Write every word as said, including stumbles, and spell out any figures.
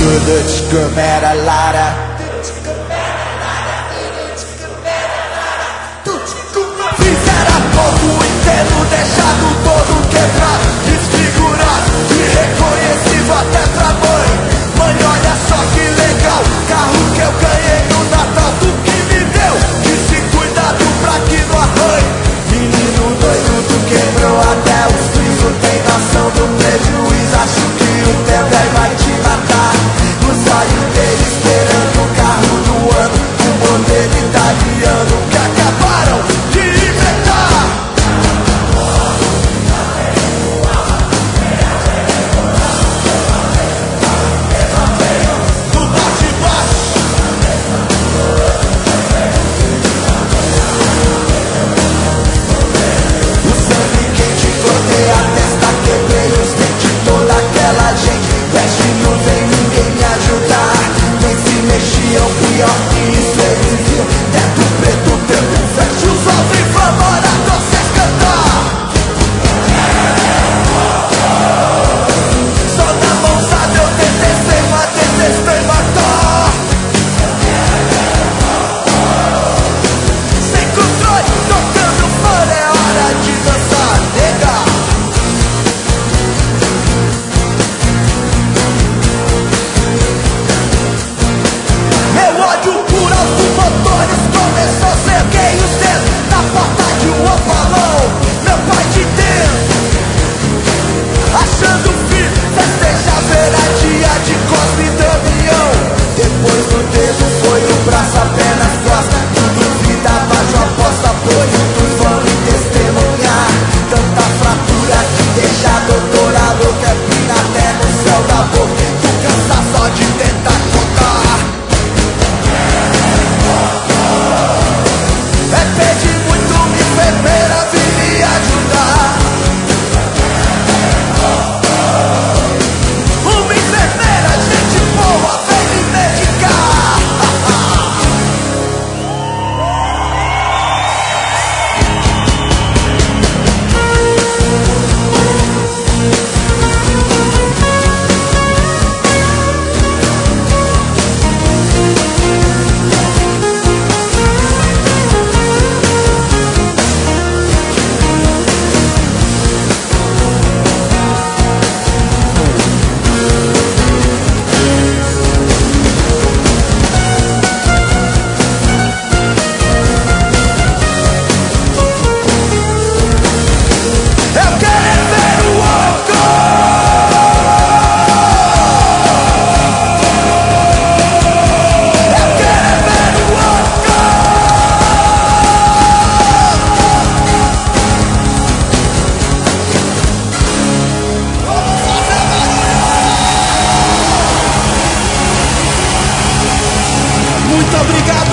Fizera povo inteiro, deixado todo quebrado, desfigurado, irreconhecível até pra mãe. Mãe, olha só que legal, carro que eu ganhei no Natal, tu que me deu, disse cuidado pra que não arranhe. Menino doido, tu quebrou até os fins, não tem noção do prejuízo, acho que o teu velho vai te matar. Os olhos dele esperando o carro do ano, o modelo italiano que acabaram de inventar. Do bate e baixo, o sangue quente, cortei a testa, quebrei os dentes, toda aquela gente veste não vem ninguém me ajudar. Nem se mexiam, pior que isso eles viam. Teto preto, tempo fecha os olhos e vamos orar pra vocês cantar. Só na mãozada eu tentei sem mas detestei matar. Sem controle, tocando fora, é hora de dançar, nega. Meu ódio por automotores começou a ser gay, os dedos na porta de um opalão. Meu pai de dentro, achando filho, festeja a veradia de Cosme e Damião. Depois do dedo foi o braço, apenas costa. Tudo vida, mas eu aposto, pois muitos vão me testemunhar. Tanta fratura que deixa a doutora louca, é pina até no céu da boca. Tu cansa só de tentar contar. É pedir muito, uma enfermeira vir me ajudar. Uma enfermeira, gente boa, vem me medicar. Eu quero é ver o oco. Eu quero é ver o oco. Muito obrigado.